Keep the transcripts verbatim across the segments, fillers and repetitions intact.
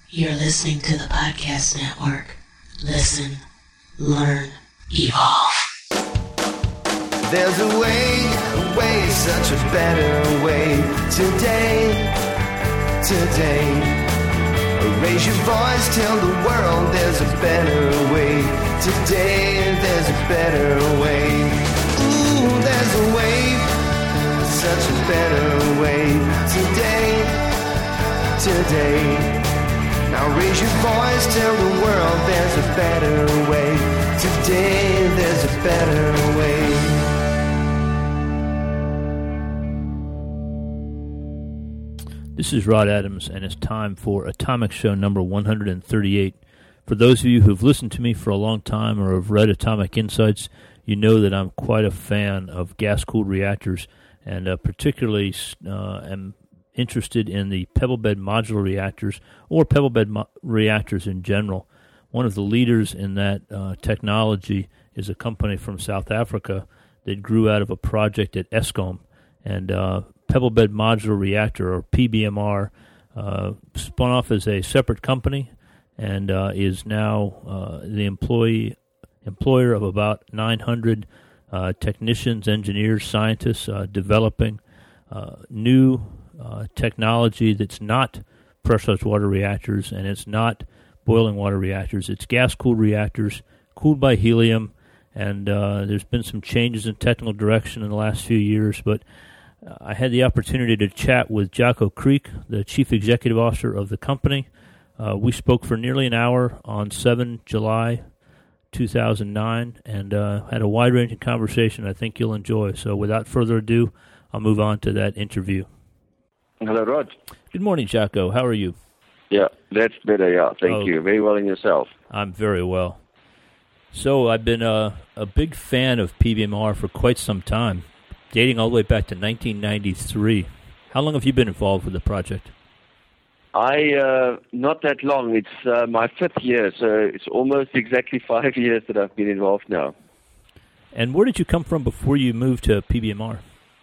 You're listening to the Podcast Network. Listen, learn, evolve. There's a way, a way, such a better way. Today, today. Raise your voice, tell the world there's a better way. Today, there's a better way. Ooh, there's a way, such a better way. Today, today. Now raise your voice, tell the world there's a better way. Today, there's a better way. This is Rod Adams, and it's time for Atomic Show number one hundred thirty-eight. For those of you who've listened to me for a long time or have read Atomic Insights, you know that I'm quite a fan of gas-cooled reactors, and uh, particularly uh, am interested in the pebble bed modular reactors, or pebble bed mo- reactors in general. One of the leaders in that uh, technology is a company from South Africa that grew out of a project at Eskom, and uh, Pebble Bed Modular Reactor, or P B M R, uh, spun off as a separate company and uh, is now uh, the employee employer of about nine hundred uh, technicians, engineers, scientists uh, developing uh, new uh, technology that's not pressurized water reactors and it's not boiling water reactors. It's gas-cooled reactors cooled by helium, and uh, there's been some changes in technical direction in the last few years, but I had the opportunity to chat with Jaco Kriek, the Chief Executive Officer of the company. Uh, we spoke for nearly an hour on the seventh of July, two thousand nine, and uh, had a wide-ranging conversation I think you'll enjoy. So without further ado, I'll move on to that interview. Hello, Rod. Good morning, Jaco. How are you? Yeah, that's better, yeah. Thank oh, you. Very well in yourself. I'm very well. So I've been uh, a big fan of P B M R for quite some time, dating all the way back to nineteen ninety-three. How long have you been involved with the project? I, uh, not that long. It's uh, my fifth year, so it's almost exactly five years that I've been involved now. And where did you come from before you moved to P B M R?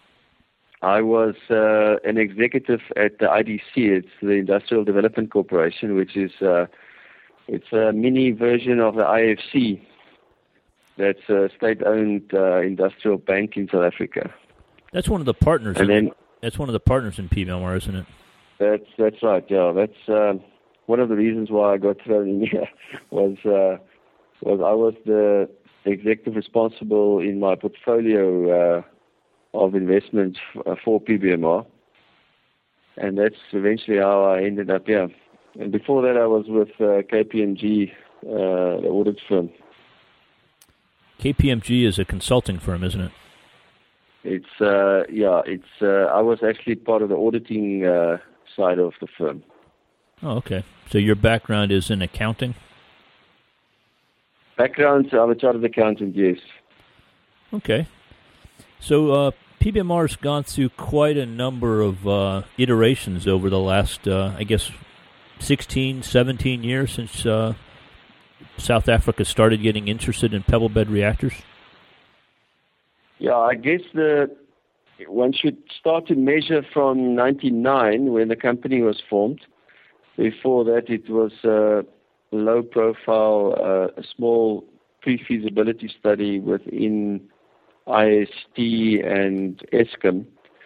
I was uh, an executive at the I D C. It's the Industrial Development Corporation, which is uh, it's a mini version of the I F C. That's a state-owned uh, industrial bank in South Africa. That's one of the partners. And in, then, that's one of the partners in P B M R, isn't it? That's that's right. Yeah, that's uh, one of the reasons why I got thrown in here. Was uh, was I was the executive responsible in my portfolio uh, of investments f- uh, for P B M R, and that's eventually how I ended up here. And before that, I was with uh, K P M G, uh, the audit firm. K P M G is a consulting firm, isn't it? It's uh, yeah. It's uh, I was actually part of the auditing uh, side of the firm. Oh, okay. So your background is in accounting? Background: I'm a chartered accountant. Yes. Okay. So uh, P B M R has gone through quite a number of uh, iterations over the last, uh, I guess, sixteen, seventeen years since Uh, South Africa started getting interested in pebble bed reactors? Yeah, I guess the one should start to measure from ninety-nine when the company was formed. Before that, it was a low profile, uh, a small pre-feasibility study within I S T and Eskom.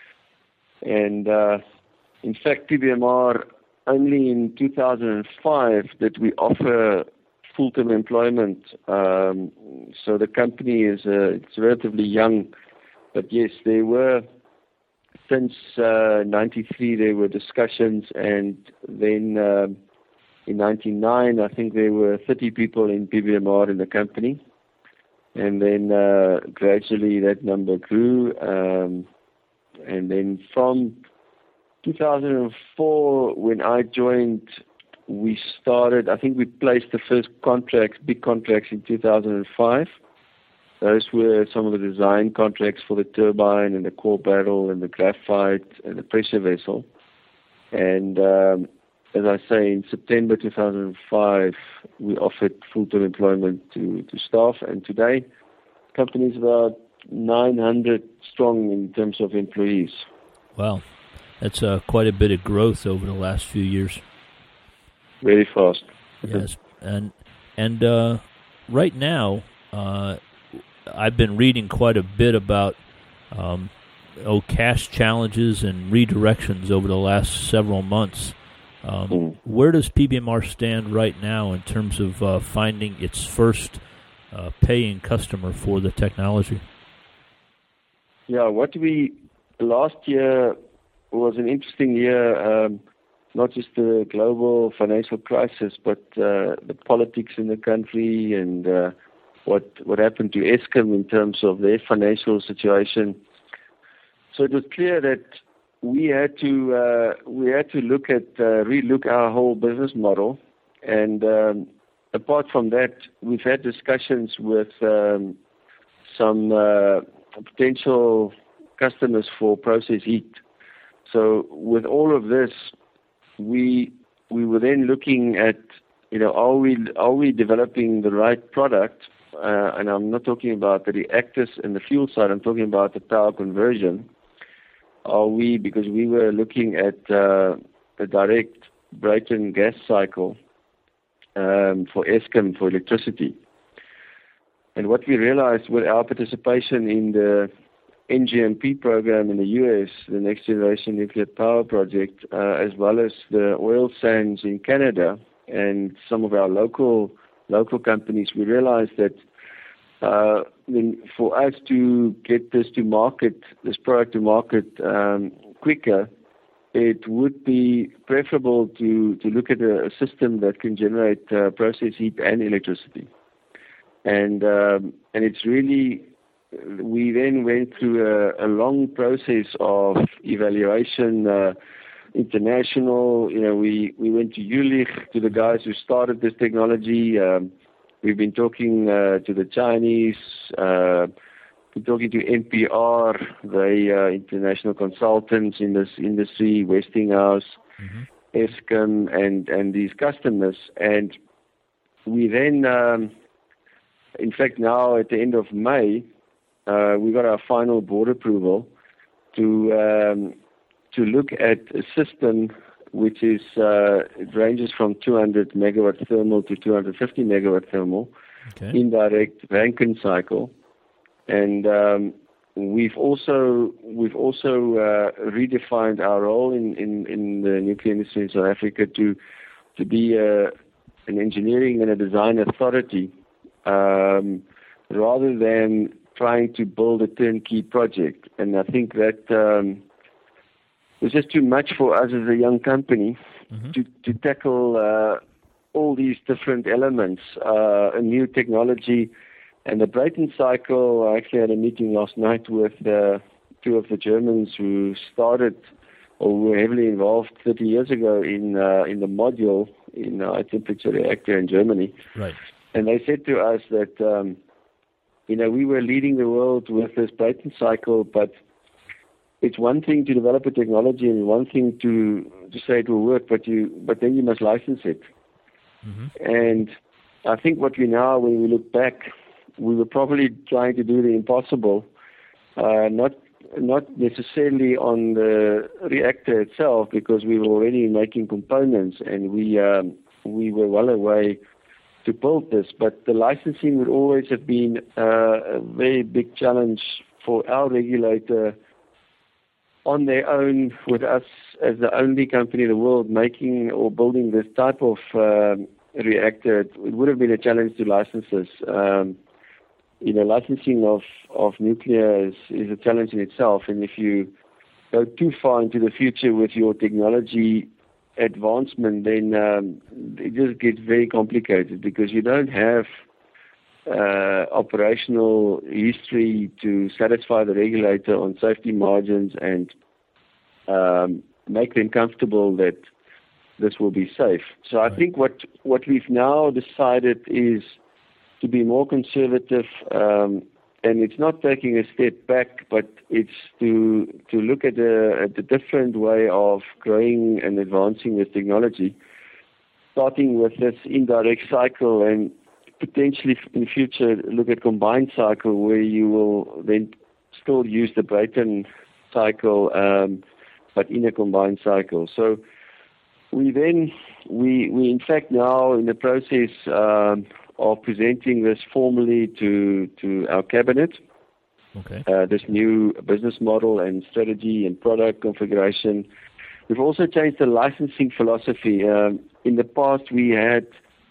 And uh, in fact, P B M R, only in two thousand five did we offer full-term employment. Um, so the company is uh, it's relatively young, but yes, there were since uh, ninety-three there were discussions, and then um, in ninety-nine I think there were thirty people in P B M R in the company, and then uh, gradually that number grew, um, and then from two thousand four when I joined, we started, I think we placed the first contracts, big contracts in two thousand five. Those were some of the design contracts for the turbine and the core barrel and the graphite and the pressure vessel. And um, as I say, in September two thousand five, we offered full-time employment to, to staff. And today, the company is about nine hundred strong in terms of employees. Wow. That's uh, quite a bit of growth over the last few years. very fast. Yes, and and uh, right now, uh, I've been reading quite a bit about um, oh cash challenges and redirections over the last several months. Um, Mm. Where does P B M R stand right now in terms of uh, finding its first uh, paying customer for the technology? Yeah, what we last year was an interesting year. Um, not just the global financial crisis, but uh, the politics in the country and uh, what what happened to Eskom in terms of their financial situation. So it was clear that we had to uh, we had to look at uh, relook our whole business model, and um, apart from that, we've had discussions with um, some uh, potential customers for process heat. So with all of this, we we were then looking at, you know, are we are we developing the right product? Uh, and I'm not talking about the reactors and the fuel side. I'm talking about the power conversion. Are we, because we were looking at uh, a direct Brayton gas cycle um, for Eskom for electricity. And what we realized with our participation in the N G M P program in the U S, the Next Generation Nuclear Power Project, uh, as well as the oil sands in Canada and some of our local local companies, we realized that uh, then for us to get this to market, this product to market um, quicker, it would be preferable to, to look at a, a system that can generate uh, process heat and electricity. And um, and it's really, we then went through a, a long process of evaluation, uh, international, you know, we, we went to Jülich, to the guys who started this technology. Um, we've been talking uh, to the Chinese, uh, been talking to N P R, the uh, international consultants in this industry, Westinghouse, mm-hmm. Eskom, and, and these customers. And we then, um, in fact, now at the end of May, uh, we got our final board approval to um, to look at a system which is, uh, it ranges from two hundred megawatt thermal to two hundred fifty megawatt thermal, okay. Indirect Rankine cycle. And um, we've also we've also uh, redefined our role in, in, in the nuclear industry in South Africa to to be a, an engineering and a design authority um, rather than trying to build a turnkey project. And I think that um, it was just too much for us as a young company mm-hmm. to, to tackle uh, all these different elements, uh, a new technology. And the Brayton cycle, I actually had a meeting last night with uh, two of the Germans who started or were heavily involved thirty years ago in uh, in the module in a high temperature reactor in Germany. Right. And they said to us that, um, you know, we were leading the world with this Brayton cycle, but it's one thing to develop a technology and one thing to, to say it will work, but you but then you must license it. Mm-hmm. And I think what we now, when we look back, we were probably trying to do the impossible, uh, not not necessarily on the reactor itself, because we were already making components and we um, we were well away to build this. But the licensing would always have been uh, a very big challenge for our regulator on their own, with us as the only company in the world making or building this type of um, reactor. It would have been a challenge to license this. Um, you know, licensing of, of nuclear is, is a challenge in itself. And if you go too far into the future with your technology advancement, then um, it just gets very complicated because you don't have uh, operational history to satisfy the regulator on safety margins and um, make them comfortable that this will be safe. So I think what, what we've now decided is to be more conservative, um, and it's not taking a step back, but it's to to look at a, at a different way of growing and advancing this technology, starting with this indirect cycle and potentially in the future look at combined cycle where you will then still use the Brayton cycle, um, but in a combined cycle. So we then we we in fact now in the process um, of presenting this formally to to our cabinet. Okay. Uh, this new business model and strategy and product configuration. We've also changed the licensing philosophy. Um, in the past, we had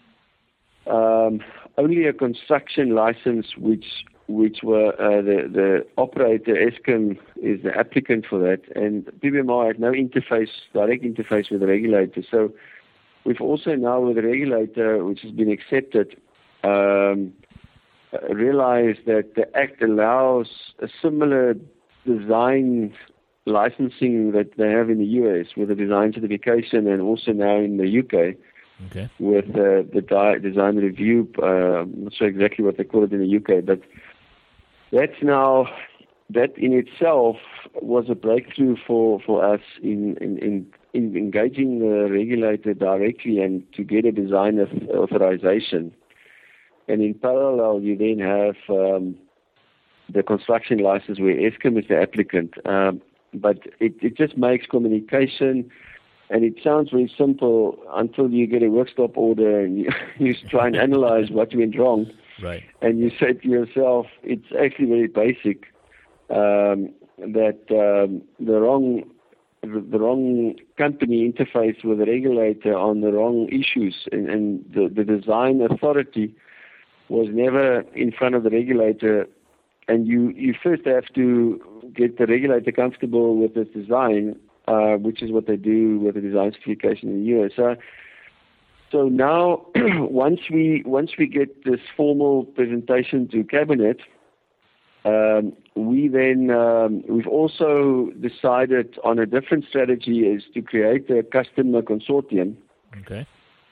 um, only a construction license, which which were uh, the the operator Eskom is the applicant for that, and P B M R had no interface, direct interface with the regulator. So we've also now with the regulator, which has been accepted. Um, Uh, realize that the Act allows a similar design licensing that they have in the U S with the design certification, and also now in the U K okay. with uh, the di- design review. Uh, I'm not sure exactly what they call it in the U K, but that's now, that in itself was a breakthrough for, for us in, in, in, in engaging the regulator directly and to get a design of authorization. And in parallel, you then have um, the construction license where Eskom is the applicant. Um, but it, it just makes communication, and it sounds very simple until you get a work stop order and you, you try and analyze what went wrong. Right. And you say to yourself, it's actually very basic, um, that um, the wrong the wrong company interface with the regulator on the wrong issues, and, and the, the design authority was never in front of the regulator, and you, you first have to get the regulator comfortable with this design, uh, which is what they do with the design certification in the U S. So, so now, once we once we get this formal presentation to cabinet, um, we then um, we've also decided on a different strategy, is to create a customer consortium. Okay.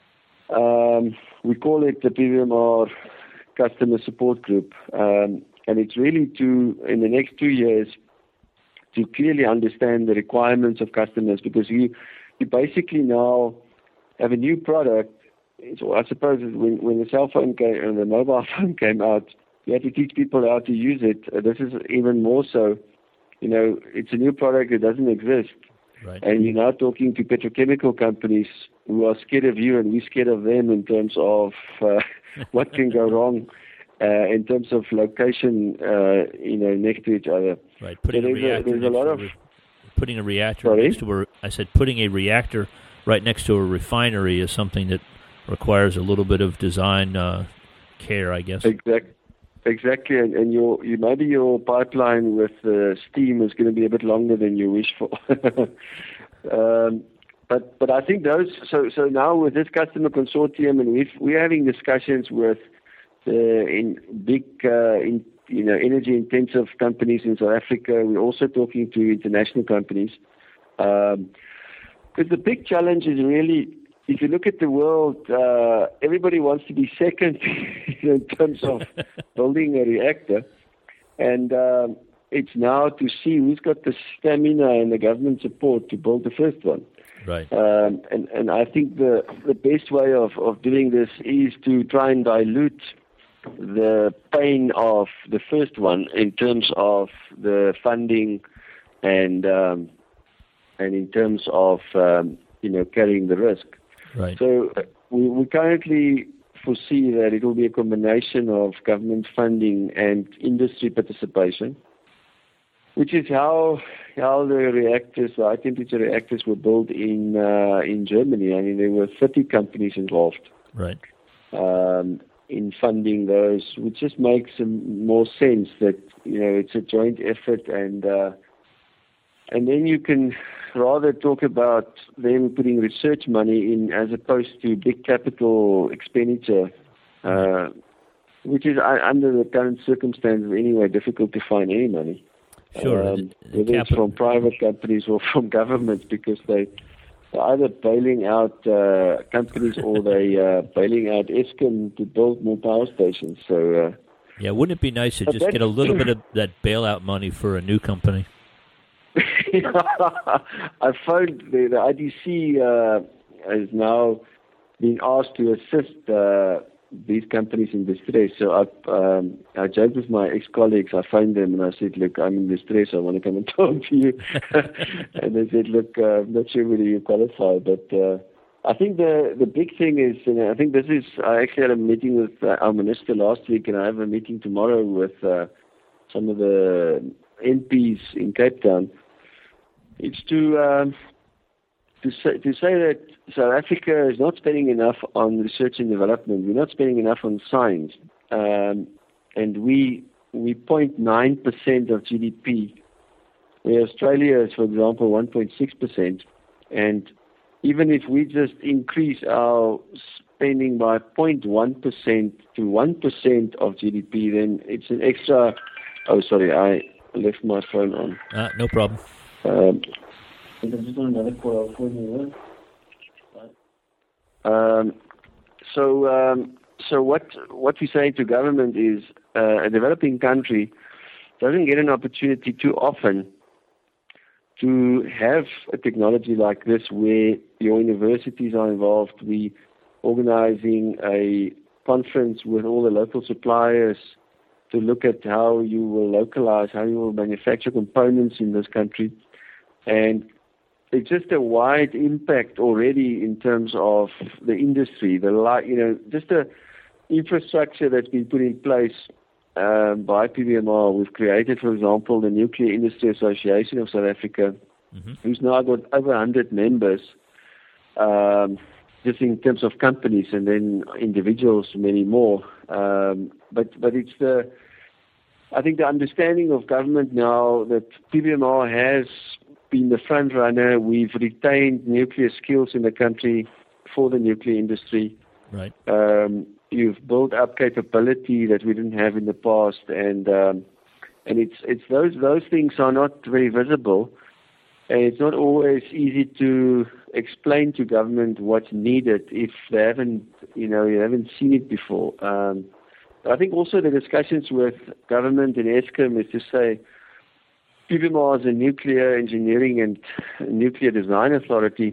Um, we call it the P B M R Customer Support Group, um, and it's really to, in the next two years, to clearly understand the requirements of customers, because you you basically now have a new product. So I suppose when, when the cell phone came, and the mobile phone came out, you had to teach people how to use it. Uh, this is even more so. You know, it's a new product that doesn't exist. Right. And you're now talking to petrochemical companies who are scared of you, and we're scared of them in terms of uh, what can go wrong uh, in terms of location, uh, you know, next to each other. Right. Putting so a there's reactor. A, there's a lot of re- putting a reactor sorry? next to a. I said putting a reactor right next to a refinery is something that requires a little bit of design uh, care, I guess. Exactly. Exactly, and, and your you, maybe your pipeline with uh, steam is going to be a bit longer than you wish for. um, but but I think those. So so now with this customer consortium, and we've, we're having discussions with uh, in big uh, in, you know energy intensive companies in South Africa. We're also talking to international companies. Um, because the big challenge is really, if you look at the world, uh, everybody wants to be second in terms of building a reactor. And um, it's now to see who's got the stamina and the government support to build the first one. Right. Um, and, and I think the, the best way of, of doing this is to try and dilute the pain of the first one in terms of the funding and um, and in terms of um, you know carrying the risk. Right. So uh, we, we currently foresee that it will be a combination of government funding and industry participation, which is how how the reactors, the high temperature reactors, were built in uh, in Germany. I mean, there were thirty companies involved. Right. Um, in funding those, which just makes more sense that you know it's a joint effort, and uh, and then you can rather talk about them putting research money in as opposed to big capital expenditure, uh, which is uh, under the current circumstances anyway difficult to find any money. Sure. Um, the, the whether it's capital, from private companies or from governments, because they they're either bailing out uh, companies or they uh, bailing out Eskom to build more power stations. So uh, yeah, wouldn't it be nice to but just get a little bit of that bailout money for a new company? I found the, the I D C uh, has now been asked to assist uh, these companies in distress. So I, um, I joked with my ex-colleagues. I phoned them and I said, look, I'm in distress. I want to come and talk to you. And they said, look, uh, I'm not sure whether you qualify, but uh, I think the the big thing is, you know, I think this is, I actually had a meeting with uh, our minister last week, and I have a meeting tomorrow with uh, some of the M Ps in Cape Town. It's to um, to say to say that South Africa is not spending enough on research and development. We're not spending enough on science, um, and we we zero point nine percent of G D P, where Australia is, for example, one point six percent, and even if we just increase our spending by zero point one percent to one percent of G D P, then it's an extra. Oh, sorry, I left my phone on. Uh, no problem. Um, I'm just on another call. Um, so, um, so what what we say to government is uh, a developing country doesn't get an opportunity too often to have a technology like this where your universities are involved. We organizing a conference with all the local suppliers to look at how you will localize, how you will manufacture components in this country. And it's just a wide impact already in terms of the industry, the you know, just the infrastructure that's been put in place um, by P B M R. We've created, for example, the Nuclear Industry Association of South Africa, mm-hmm. who's now got over one hundred members, um, just in terms of companies, and then individuals, many more. Um, but but it's the, I think the understanding of government now that P B M R has been the front runner. We've retained nuclear skills in the country for the nuclear industry. Right. Um, you've built up capability that we didn't have in the past, and um, and it's it's those those things are not very visible, and it's not always easy to explain to government what's needed if they haven't you know you haven't seen it before. Um, I think also the discussions with government and Eskom is to say, P B M R is a nuclear engineering and nuclear design authority,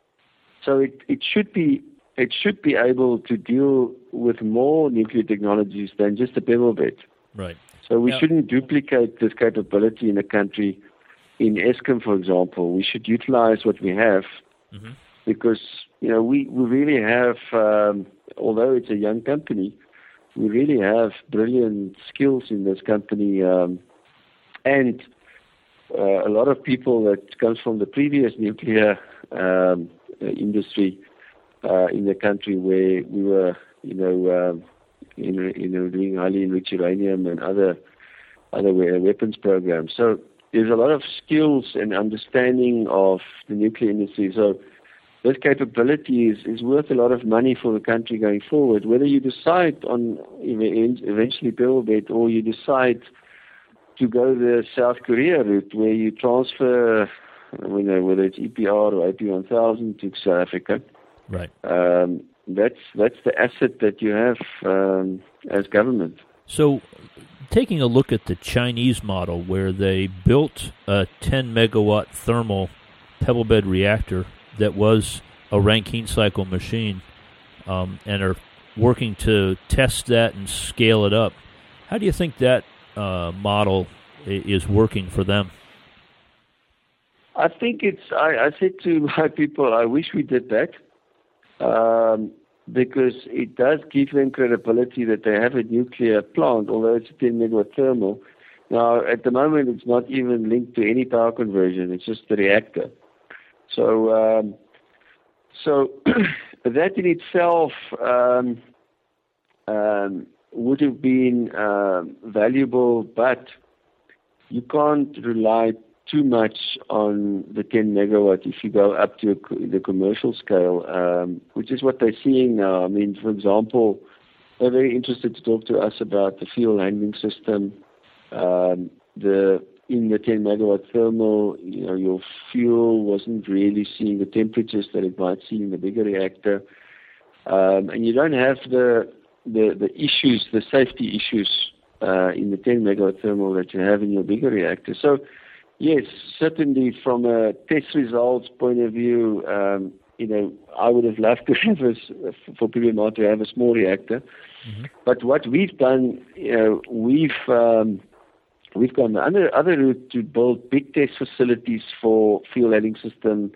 so it, it should be it should be able to deal with more nuclear technologies than just a pebble bed. Right. So we yeah. shouldn't duplicate this capability in the country. In Eskom, for example, we should utilize what we have, mm-hmm. because you know we, we really have, um, although it's a young company, we really have brilliant skills in this company, um, and Uh, a lot of people that comes from the previous nuclear um, industry uh, in the country, where we were, you know, um, in, you know, doing highly enriched uranium and other other weapons programs. So there's a lot of skills and understanding of the nuclear industry. So this capability is, is worth a lot of money for the country going forward. Whether you decide on eventually Pebblebed, or you decide to go the South Korea route, where you transfer, you know, whether it's E P R or A P one thousand to South Africa. Right. Um, that's that's the asset that you have um, as government. So, taking a look at the Chinese model, where they built a ten megawatt thermal pebble-bed reactor that was a Rankine cycle machine, um, and are working to test that and scale it up. How do you think that Uh, model is working for them? I think it's, I, I said to my people, I wish we did that, um, because it does give them credibility that they have a nuclear plant, although it's a ten megawatt thermal. Now, at the moment, it's not even linked to any power conversion. It's just the reactor. So, um, so that in itself um, um, would have been uh, valuable, but you can't rely too much on the ten megawatt if you go up to a, the commercial scale, um, which is what they're seeing now. I mean, for example, they're very interested to talk to us about the fuel handling system. Um, the in the ten megawatt thermal, you know, your fuel wasn't really seeing the temperatures that it might see in the bigger reactor, um, and you don't have the The, the issues, the safety issues uh, in the ten megawatt thermal that you have in your bigger reactor. So, yes, certainly from a test results point of view, um, you know, I would have loved to have a, for P B M R to have a small reactor. Mm-hmm. But what we've done, you know, we've um, we've gone the other other route to build big test facilities for fuel handling system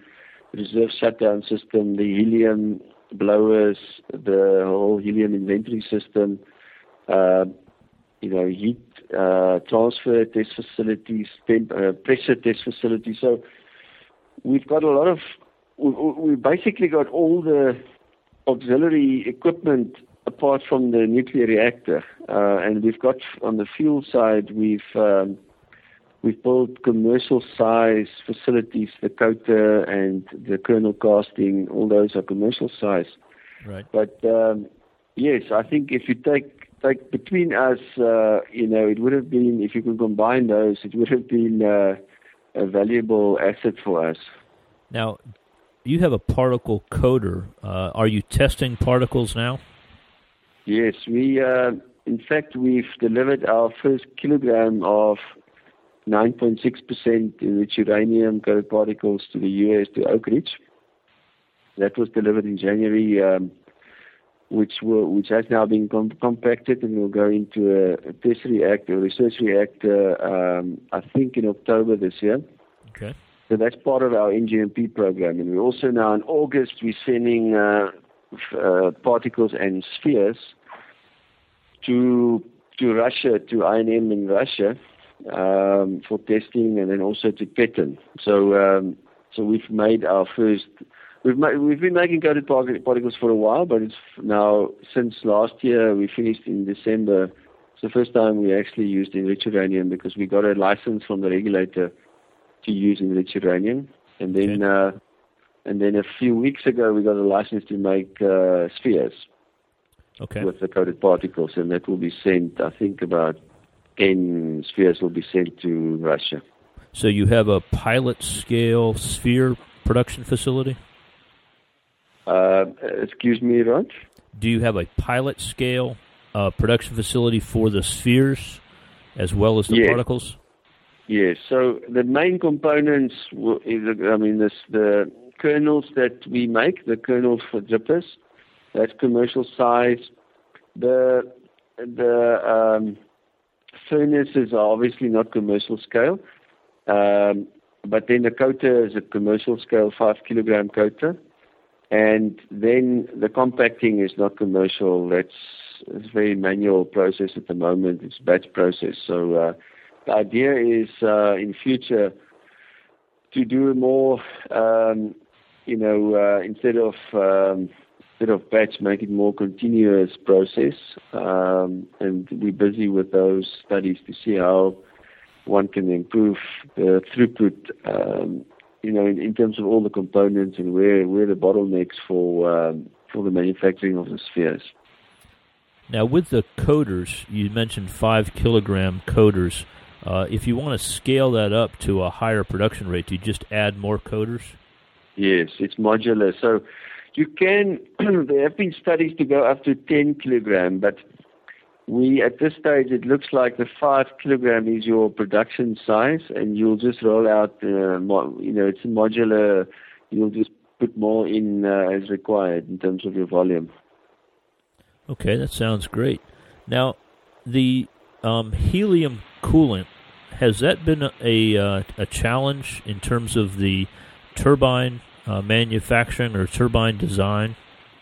reserve shutdown system, the helium blowers, the whole helium inventory system, uh, you know, heat uh, transfer test facilities, temp, uh, pressure test facilities. So we've got a lot of, we, we basically got all the auxiliary equipment apart from the nuclear reactor. Uh, and we've got, on the fuel side, we've um, we've built commercial size facilities, the coater and the kernel casting, all those are commercial size. Right. But um, yes, I think if you take Like between us, uh, you know, it would have been, if you could combine those, it would have been uh, a valuable asset for us. Now, you have a particle coater. Uh, are you testing particles now? Yes, we, uh, in fact, we've delivered our first kilogram of nine point six percent enriched uranium-coated particles to the U S, to Oak Ridge. That was delivered in January. Um, which will, which has now been com- compacted and will go into a, a test reactor, a research reactor, um, I think in October this year. Okay. So that's part of our N G M P program. And we're also now in August, we're sending uh, f- uh, particles and spheres to to Russia, to I N M in Russia, um, for testing, and then also to Petten. So um, so we've made our first... We've made, we've been making coated particles for a while, but it's now, since last year, we finished in December. It's the first time we actually used enriched uranium because we got a license from the regulator to use enriched uranium. And then okay. uh, and then a few weeks ago, we got a license to make uh, spheres okay. with the coated particles, and that will be sent, I think about ten spheres will be sent to Russia. So you have a pilot scale sphere production facility? Uh, excuse me, Rod? Do you have a pilot scale uh, production facility for the spheres as well as the yes. particles? Yes. So the main components is, I mean, this, the kernels that we make, the kernels for drippers, that's commercial size. The the um, furnaces are obviously not commercial scale, um, but then the coater is a commercial scale five kilogram coater. And then the compacting is not commercial. That's it's a very manual process at the moment. It's batch process. So uh, the idea is uh, in future to do more, um, you know, uh, instead of um, instead of batch, make it more continuous process. Um, and we're busy with those studies to see how one can improve the throughput. Um, You know, in, in terms of all the components and where, where the bottlenecks for um, for the manufacturing of the spheres. Now, with the coaters, you mentioned five kilogram coaters. Uh, if you want to scale that up to a higher production rate, do you just add more coaters? Yes, it's modular. So you can. There have been studies to go up to ten kilogram, but we, at this stage, it looks like the five kilogram is your production size, and you'll just roll out, uh, mo- you know, it's modular. You'll just put more in uh, as required in terms of your volume. Okay, that sounds great. Now, the um, helium coolant, has that been a a, uh, a challenge in terms of the turbine uh, manufacturing or turbine design?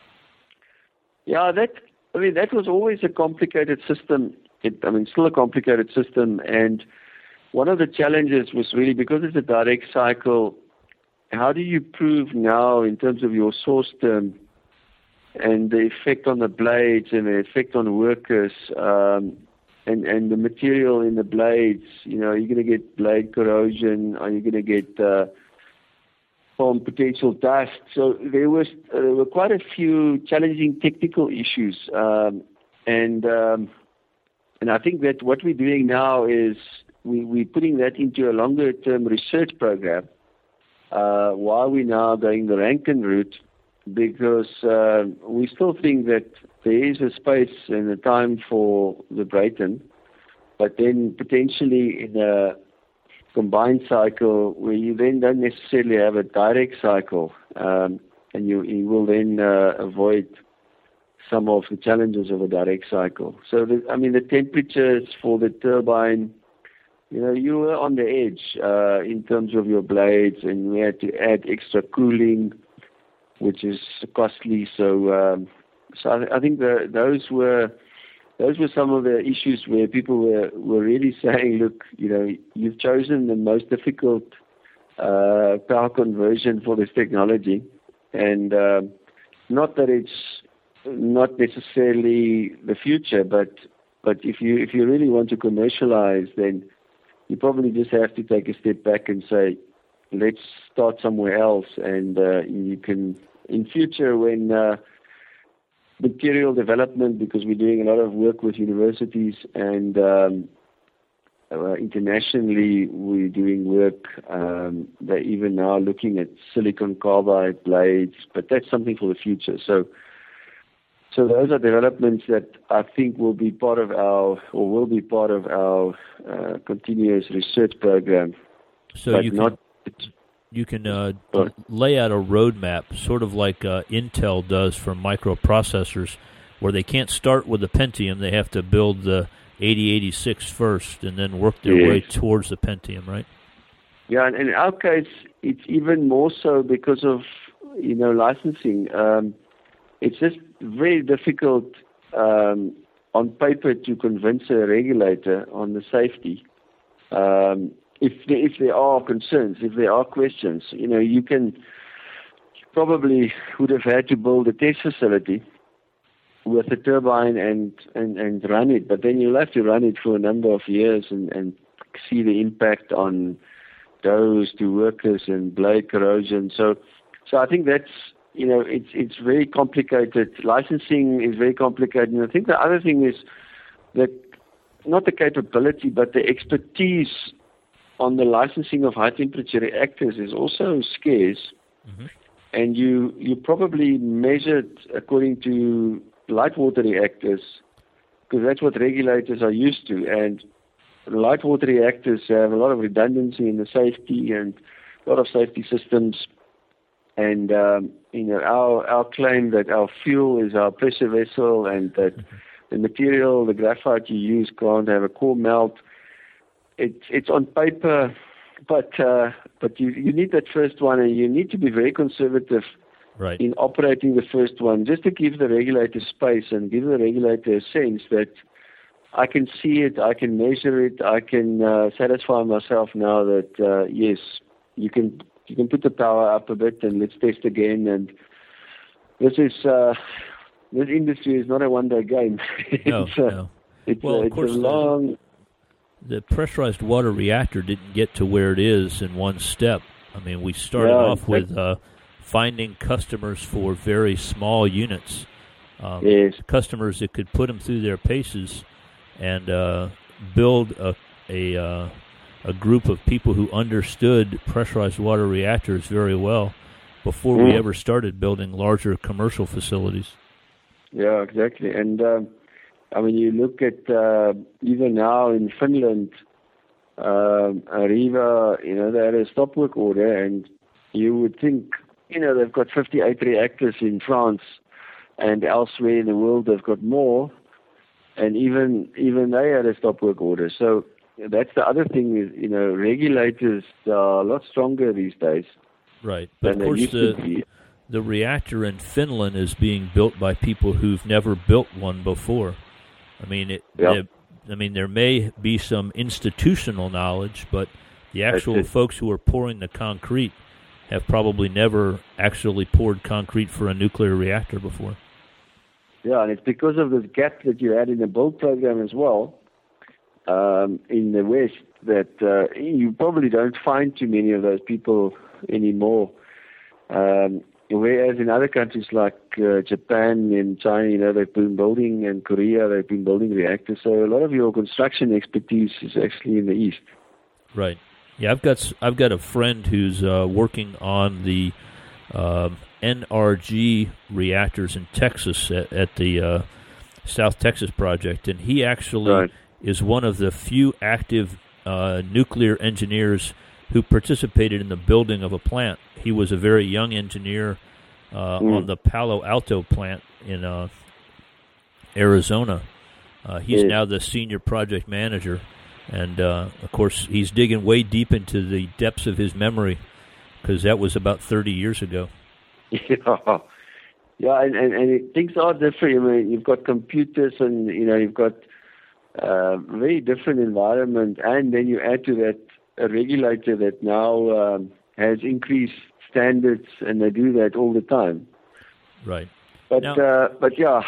Yeah, that. I mean, that was always a complicated system. It, I mean, still a complicated system. And one of the challenges was really because it's a direct cycle, how do you prove now in terms of your source term and the effect on the blades and the effect on workers um, and, and the material in the blades? You know, are you going to get blade corrosion? Are you going to get uh, from potential dust? So there was uh, there were quite a few challenging technical issues, um, and um, and I think that what we're doing now is we we're putting that into a longer term research program. Uh, while we're now going the Rankine route, because uh, we still think that there is a space and a time for the Brayton, but then potentially in a combined cycle where you then don't necessarily have a direct cycle, um, and you, you will then uh, avoid some of the challenges of a direct cycle. So, the, I mean, the temperatures for the turbine you know, you were on the edge uh, in terms of your blades, and we had to add extra cooling, which is costly. So, um, so I, I think the, those were those were some of the issues where people were, were really saying, look, you know, you've chosen the most difficult uh, power conversion for this technology, and uh, not that it's not necessarily the future, but but if you if you really want to commercialize, then you probably just have to take a step back and say, let's start somewhere else. And uh, you can, in future, when uh, material development, because we're doing a lot of work with universities and um, uh, internationally, we're doing work. Um, they're even now looking at silicon carbide blades, but that's something for the future. So. So those are developments that I think will be part of our, or will be part of our uh, continuous research program. So but you can, not, you can uh, lay out a roadmap, sort of like uh, Intel does for microprocessors, where they can't start with the Pentium. They have to build the eighty eighty-six first and then work their yes. way towards the Pentium, right? Yeah, and in our case, it's even more so because of, you know, licensing. Um, It's just very difficult um, on paper to convince a regulator on the safety. Um, if there, if there are concerns, if there are questions, you know, you can you probably would have had to build a test facility with a turbine and, and, and run it, but then you'll have to run it for a number of years and, and see the impact on those to workers and blade corrosion. So, so I think that's, you know, it's it's very complicated. Licensing is very complicated. And I think the other thing is that not the capability, but the expertise on the licensing of high-temperature reactors is also scarce. Mm-hmm. And you, you probably measured according to light water reactors, because that's what regulators are used to. And light water reactors have a lot of redundancy in the safety and a lot of safety systems. And, um, you know, our, our claim that our fuel is our pressure vessel and that the material, the graphite you use can't have a core melt. It's, it's on paper, but, uh, but you, you need that first one, and you need to be very conservative right. in operating the first one, just to give the regulator space and give the regulator a sense that I can see it, I can measure it, I can uh, satisfy myself now that, uh, yes, you can you can put the power up a bit and let's test again. And this is uh, this industry is not a one-day game. No, it's a, no. It's well, a, of it's course, a long... the, the pressurized water reactor didn't get to where it is in one step. I mean, we started Yeah, off with uh, finding customers for very small units, um, Yes. customers that could put them through their paces and uh, build a a, uh, a group of people who understood pressurized water reactors very well before Mm. we ever started building larger commercial facilities. Yeah, exactly. And um, I mean, you look at uh, even now in Finland, um, Arriva, you know, they had a stop work order, and you would think, you know, they've got fifty-eight reactors in France, and elsewhere in the world they've got more, and even even they had a stop work order. So that's the other thing is, you know, regulators are a lot stronger these days. Right, but of than they course used to the be. the reactor in Finland is being built by people who've never built one before. I mean, it. Yep. it I mean, there may be some institutional knowledge, but the actual folks who are pouring the concrete have probably never actually poured concrete for a nuclear reactor before. Yeah, and it's because of this gap that you had in the build program as well, um, in the West, that uh, you probably don't find too many of those people anymore. Um, whereas in other countries like uh, Japan and China, you know, they've been building, and Korea, they've been building reactors. So a lot of your construction expertise is actually in the East. Right. Yeah, I've got I've got a friend who's uh, working on the uh, N R G reactors in Texas at, at the uh, South Texas project, and he actually Right. is one of the few active uh, nuclear engineers who participated in the building of a plant. He was a very young engineer uh, Mm. on the Palo Alto plant in uh, Arizona. Uh, he's Yes. now the senior project manager. And, uh, of course, he's digging way deep into the depths of his memory because that was about thirty years ago. Yeah, yeah, and, and, and things are different. I mean, you've got computers and, you know, you've got uh, very different environment, and then you add to that a regulator that now um, has increased standards, and they do that all the time. Right. But, now, uh, but yeah.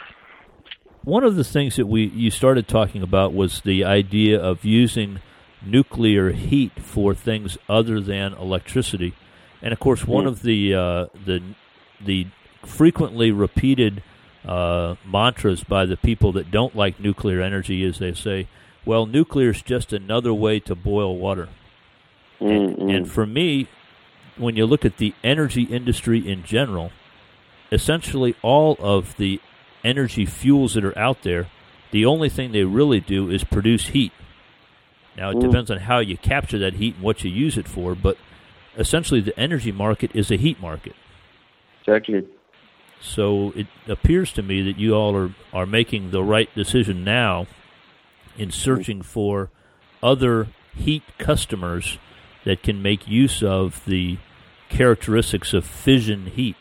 One of the things that we you started talking about was the idea of using nuclear heat for things other than electricity, and of course, one mm. of the uh, the the frequently repeated uh, mantras by the people that don't like nuclear energy is they say, "Well, nuclear is just another way to boil water." Mm, and, mm. and for me, when you look at the energy industry in general, essentially all of the energy fuels that are out there, the only thing they really do is produce heat. Now, it mm. depends on how you capture that heat and what you use it for, but essentially the energy market is a heat market. Exactly. So it appears to me that you all are, are making the right decision now in searching for other heat customers that can make use of the characteristics of fission heat.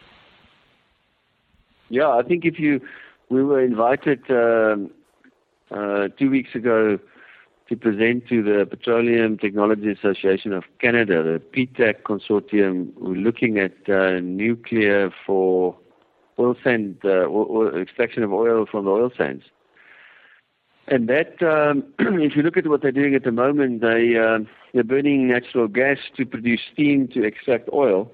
Yeah, I think if you... We were invited um, uh, two weeks ago to present to the Petroleum Technology Association of Canada, the P TAC consortium. We're looking at uh, nuclear for oil sand, uh, oil, extraction of oil from the oil sands. And that, um, if you look at what they're doing at the moment, they, uh, they're burning natural gas to produce steam to extract oil.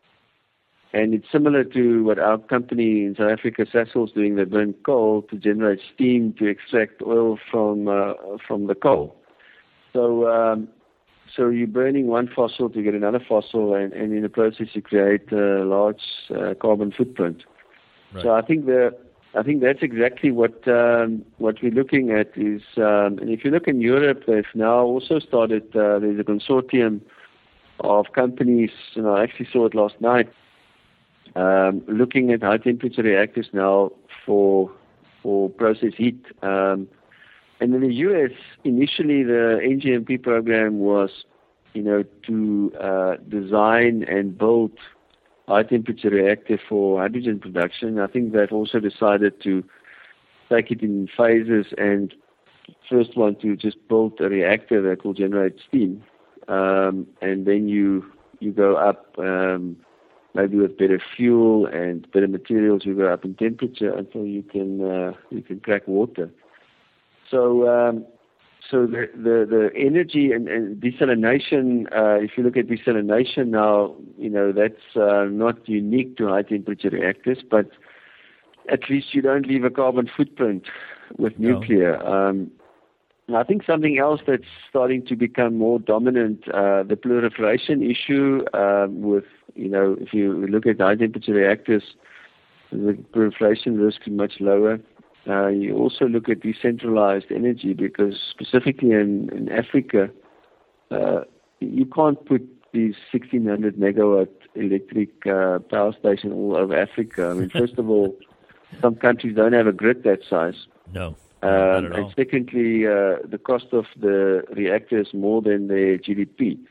And it's similar to what our company in South Africa, Sasol, is doing. They burn coal to generate steam to extract oil from uh, from the coal. So um, so you're burning one fossil to get another fossil, and, and in the process you create a large uh, carbon footprint. Right. So I think the I think that's exactly what um, what we're looking at is. Um, and if you look in Europe, they've now also started. Uh, there's a consortium of companies. You know, I actually saw it last night. Um, looking at high temperature reactors now for for process heat. Um, and in the U S, initially the N G M P program was, you know, to uh, design and build high temperature reactor for hydrogen production. I think they've also decided to take it in phases and first one to just build a reactor that will generate steam. Um, and then you you go up um, maybe with better fuel and better materials, you go up in temperature until you can uh, you can crack water. So um, so the, the the energy and, and desalination. Uh, if you look at desalination now, you know that's uh, not unique to high temperature reactors, but at least you don't leave a carbon footprint with no. nuclear. Um, I think something else that's starting to become more dominant, uh, the proliferation issue um, with, you know, if you look at high temperature reactors, the proliferation risk is much lower. Uh, you also look at decentralized energy because specifically in, in Africa, uh, you can't put these sixteen hundred megawatt electric uh, power station all over Africa. I mean, first of all, some countries don't have a grid that size. No. Um, and secondly, uh, the cost of the reactor is more than their G D P.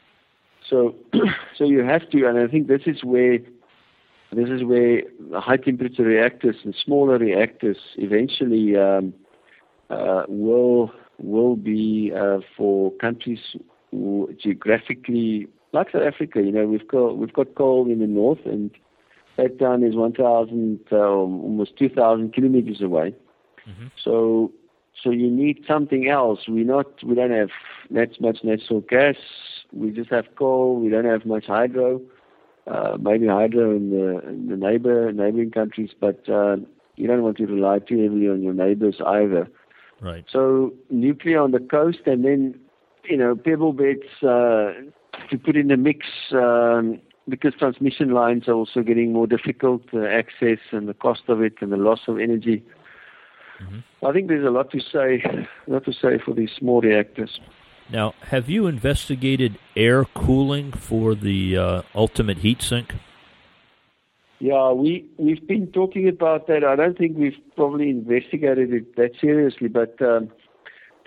So, so you have to, and I think this is where this is where high temperature reactors and smaller reactors eventually um, uh, will will be uh, for countries who geographically, like South Africa. You know, we've got we've got coal in the north, and that town is one thousand, uh, almost two thousand kilometers away. Mm-hmm. So, so you need something else. We not, we don't have that much natural gas. We just have coal. We don't have much hydro. Uh, maybe hydro in the, in the neighbor neighboring countries, but uh, you don't want to rely too heavily on your neighbors either. Right. So nuclear on the coast, and then you know pebble beds uh, to put in the mix. Um, because transmission lines are also getting more difficult to access, and the cost of it, and the loss of energy. Mm-hmm. I think there's a lot to say, a lot to say for these small reactors. Now, have you investigated air cooling for the uh, ultimate heat sink? Yeah, we we've been talking about that. I don't think we've probably investigated it that seriously, but um,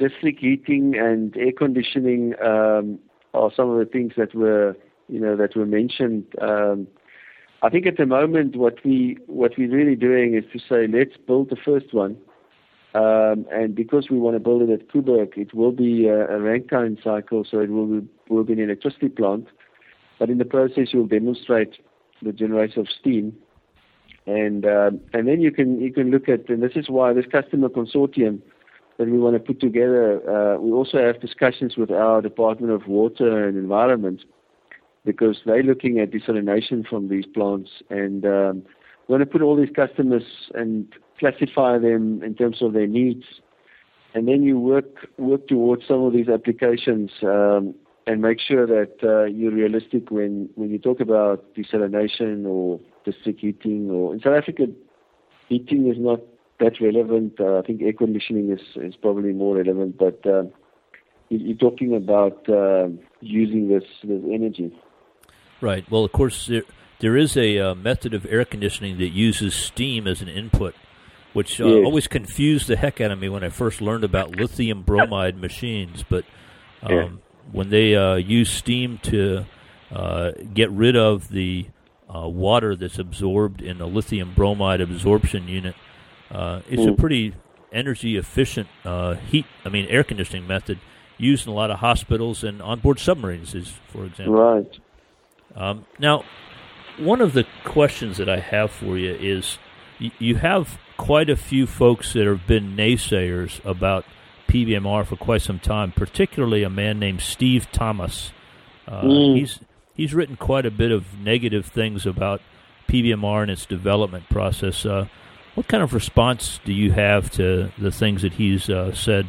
district heating and air conditioning um, are some of the things that were, you know, that were mentioned. Um, I think at the moment what we what we're really doing is to say let's build the first one, um, and because we want to build it at Koeberg, it will be a, a Rankine cycle, so it will be, will be an electricity plant, but in the process you'll demonstrate the generation of steam, and um, and then you can you can look at, and this is why this customer consortium that we want to put together. Uh, we also have discussions with our Department of Water and Environment, because they're looking at desalination from these plants, and um, we want to put all these customers and classify them in terms of their needs, and then you work work towards some of these applications um, and make sure that uh, you're realistic when, when you talk about desalination or district heating. Or in South Africa, heating is not that relevant. Uh, I think air conditioning is, is probably more relevant, but uh, you're talking about uh, using this, this energy. Right. Well, of course, there, there is a uh, method of air conditioning that uses steam as an input, which uh, yes. always confused the heck out of me when I first learned about lithium bromide machines. But um, yeah. when they uh, use steam to uh, get rid of the uh, water that's absorbed in the lithium bromide absorption unit, uh, it's mm. a pretty energy-efficient uh, heat, I mean, air conditioning method used in a lot of hospitals and onboard submarines, is, for example. Right. Um, now, one of the questions that I have for you is, y- you have quite a few folks that have been naysayers about P B M R for quite some time, particularly a man named Steve Thomas. Uh, mm. He's he's written quite a bit of negative things about P B M R and its development process. Uh, what kind of response do you have to the things that he's uh, said?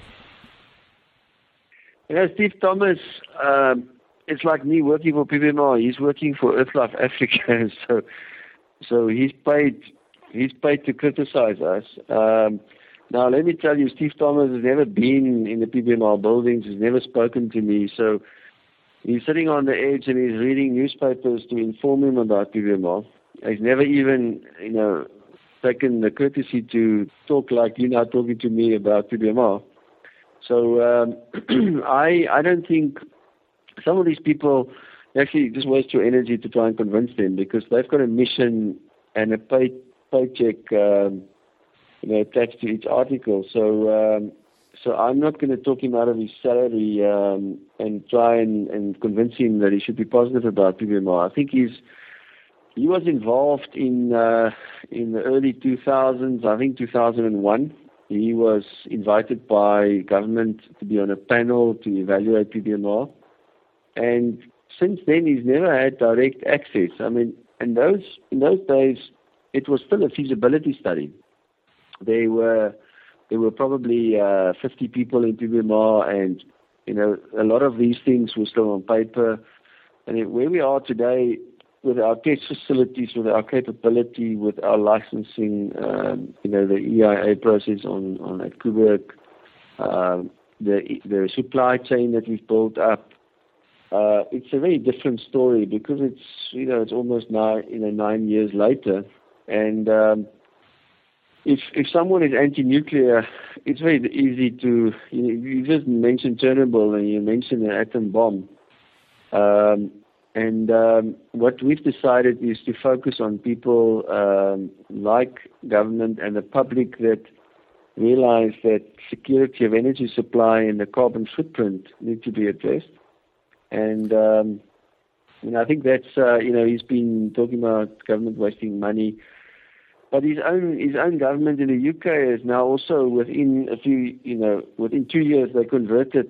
Yeah, Steve Thomas, um, it's like me working for P B M R. He's working for EarthLife Africa, so so he's paid he's paid to criticize us. Um, now, let me tell you, Steve Thomas has never been in the P B M R buildings. He's never spoken to me. So he's sitting on the edge and he's reading newspapers to inform him about P B M R. He's never even, you know, taken the courtesy to talk like you're now talking to me about P B M R. So um, I I don't think some of these people actually just waste your energy to try and convince them, because they've got a mission and a pay paycheck um, you know, attached to each article. So um, so I'm not going to talk him out of his salary um, and try and, and convince him that he should be positive about P B M R. I think he's he was involved in uh, in the early two thousands. I think two thousand one. He was invited by government to be on a panel to evaluate P B M R. And since then, he's never had direct access. I mean, in those in those days, it was still a feasibility study. There were there were probably uh, fifty people in P B M R, and you know a lot of these things were still on paper. And where we are today, with our test facilities, with our capability, with our licensing, um, you know, the E I A process on, on at Koeberg, um, the the supply chain that we've built up, uh, it's a very different story, because it's, you know, it's almost nine, you know, nine years later. And um, if if someone is anti-nuclear, it's very easy to, you know, you just mentioned Chernobyl and you mentioned an atom bomb. Um, And um, what we've decided is to focus on people um, like government and the public that realize that security of energy supply and the carbon footprint need to be addressed. And um, you know, I think that's uh, you know he's been talking about government wasting money, but his own his own government in the U K is now also within a few you know within two years they converted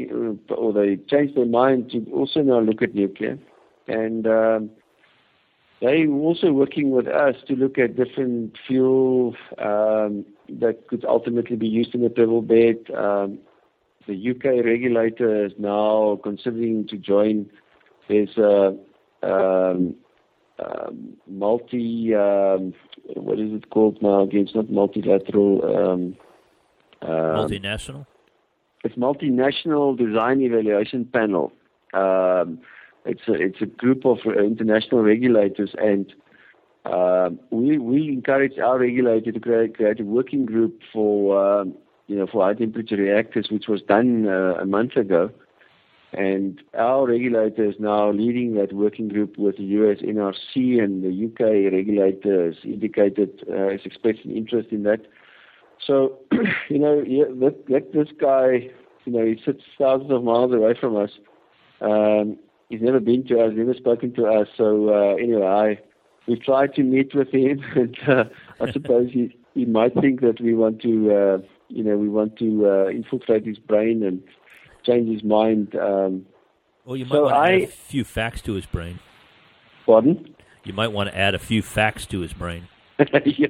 or they changed their mind to also now look at nuclear. And um, they're also working with us to look at different fuel um, that could ultimately be used in the pebble bed. Um, the U K regulator is now considering to join. There's a um, um, multi, um, what is it called now again? It's not multilateral. Um, um, Multinational? It's multinational design evaluation panel. Um, It's a, it's a group of international regulators, and uh, we we encourage our regulator to create, create a working group for um, you know, for high temperature reactors, which was done uh, a month ago. And our regulator is now leading that working group with the U S N R C, and the U K regulator has indicated, uh, has expressed an interest in that. So, you know, yeah, let, let this guy, you know, he sits thousands of miles away from us. Um, he's never been to us, never spoken to us. So, uh, anyway, I we tried to meet with him, and uh, I suppose he, he might think that we want to, uh, you know, we want to uh, infiltrate his brain and change his mind. Um, well, you might so want to I, add a few facts to his brain. Pardon? You might want to add a few facts to his brain. Yeah.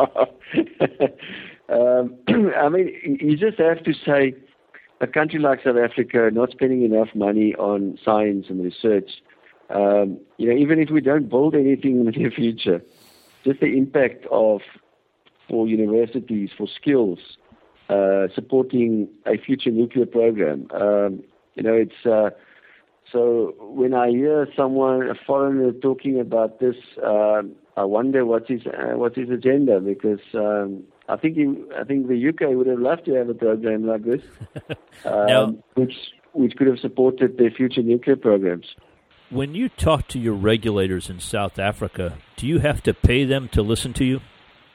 um, I mean, you just have to say a country like South Africa not spending enough money on science and research, um, you know, even if we don't build anything in the near future, just the impact of, for universities, for skills, uh, supporting a future nuclear program. Um, you know, it's, uh, so when I hear someone, a foreigner, talking about this, uh, I wonder what's his uh, what's his agenda, because um, I think he, I think the U K would have loved to have a program like this, um, now, which which could have supported their future nuclear programs. When you talk to your regulators in South Africa, do you have to pay them to listen to you?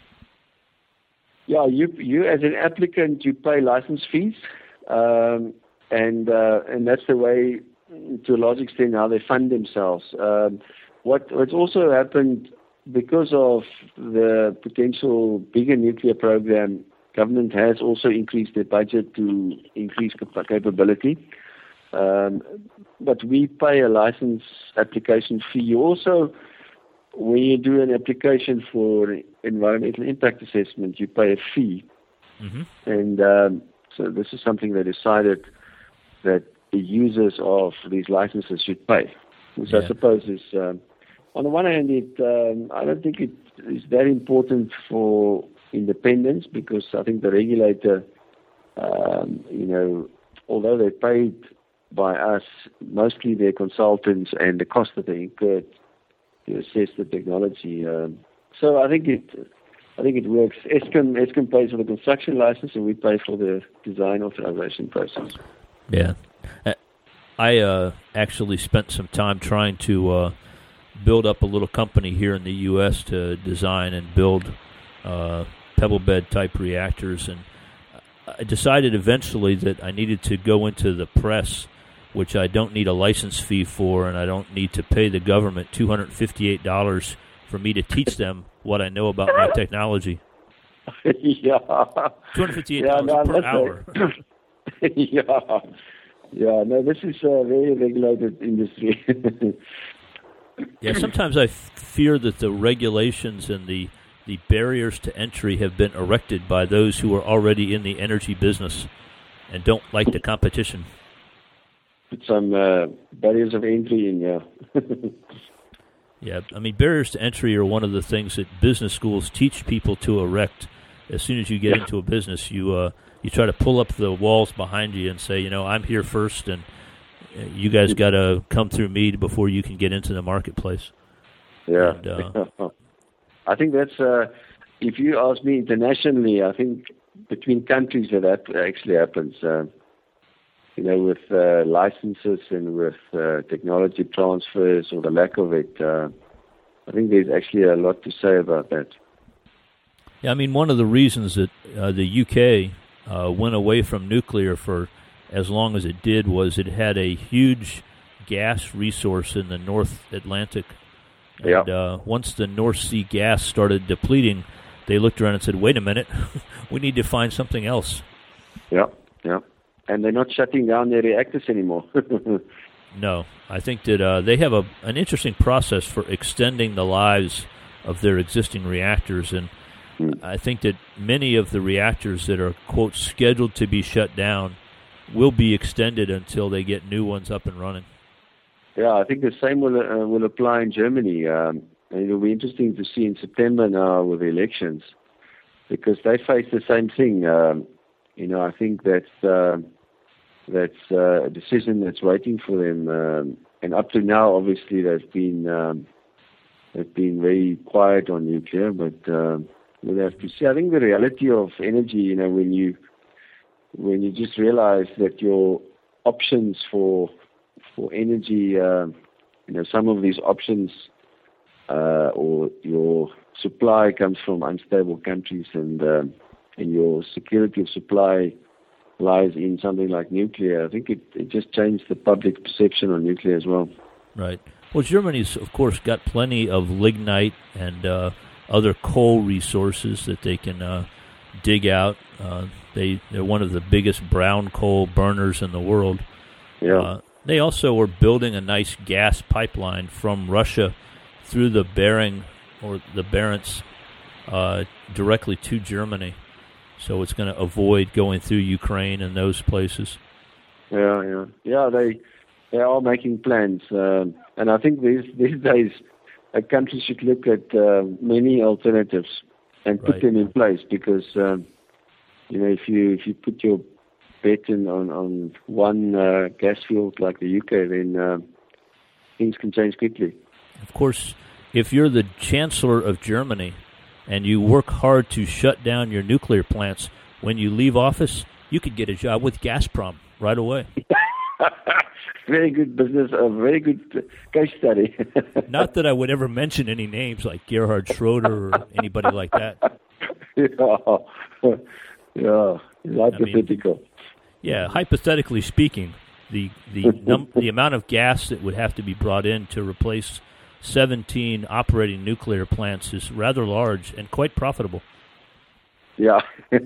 Yeah, you you as an applicant, you pay license fees, um, and uh, and that's the way, to a large extent, how they fund themselves. Um, what what's also happened, because of the potential bigger nuclear program, government has also increased their budget to increase cap- capability. Um, but we pay a license application fee. You also, when you do an application for environmental impact assessment, you pay a fee. Mm-hmm. And um, so this is something they decided that the users of these licenses should pay, which yeah. I suppose is, um, on the one hand, it um, I don't think it is that important for independence, because I think the regulator, um, you know, although they're paid by us, mostly their consultants and the cost that they incurred to assess the technology. Um, so I think it, I think it works. Eskom, Eskom pays for the construction license, and we pay for the design authorization process. Yeah, I uh, actually spent some time trying to uh, build up a little company here in the U S to design and build uh, pebble bed type reactors, and I decided eventually that I needed to go into the press, which I don't need a license fee for, and I don't need to pay the government two hundred fifty-eight dollars for me to teach them what I know about my technology. Yeah. two hundred fifty-eight dollars yeah, no, per hour. A, yeah. Yeah, no, this is a very regulated industry. Yeah, sometimes I f- fear that the regulations and the, the barriers to entry have been erected by those who are already in the energy business and don't like the competition. Put some uh, barriers of entry in, yeah. Yeah, I mean, barriers to entry are one of the things that business schools teach people to erect. As soon as you get yeah. into a business, you uh, you try to pull up the walls behind you and say, you know, I'm here first, and you guys got to come through me before you can get into the marketplace. Yeah. And, uh, I think that's, uh, if you ask me internationally, I think between countries that, that actually happens. Uh, you know, with uh, licenses and with uh, technology transfers or the lack of it, uh, I think there's actually a lot to say about that. Yeah, I mean, one of the reasons that uh, the U K uh, went away from nuclear for as long as it did was it had a huge gas resource in the North Atlantic. And yeah. uh, once the North Sea gas started depleting, they looked around and said, wait a minute, we need to find something else. Yeah, yeah. And they're not shutting down their reactors anymore. No, I think that uh, they have a an interesting process for extending the lives of their existing reactors, and mm. I think that many of the reactors that are, quote, scheduled to be shut down will be extended until they get new ones up and running. Yeah, I think the same will uh, will apply in Germany. Um, and it'll be interesting to see in September now with the elections, because they face the same thing. Um, you know, I think that's uh, that's uh, a decision that's waiting for them. Um, and up to now, obviously, they've been um, they've been very quiet on nuclear, but uh, we'll have to see. I think the reality of energy, you know, when you when you just realize that your options for for energy, uh, you know, some of these options uh, or your supply comes from unstable countries, and um, and your security of supply lies in something like nuclear. I think it, it just changed the public perception on nuclear as well. Right. Well, Germany's, of course, got plenty of lignite and uh, other coal resources that they can uh, dig out. Uh, they, they're one of the biggest brown coal burners in the world. Yeah. Uh, they also are building a nice gas pipeline from Russia through the Bering or the Barents uh, directly to Germany. So it's going to avoid going through Ukraine and those places. Yeah, yeah, yeah. They they are making plans, um, and I think these these days a country should look at uh, many alternatives and put Right. them in place, because um, you know if you if you put your bet in on on one uh, gas field like the U K, then uh, things can change quickly. Of course, if you're the Chancellor of Germany and you work hard to shut down your nuclear plants, when you leave office, you could get a job with Gazprom right away. Very good business, a very good case study. Not that I would ever mention any names like Gerhard Schroeder or anybody like that. yeah, yeah, hypothetical. Yeah, hypothetically speaking, the the num- the amount of gas that would have to be brought in to replace seventeen operating nuclear plants is rather large and quite profitable. Yeah,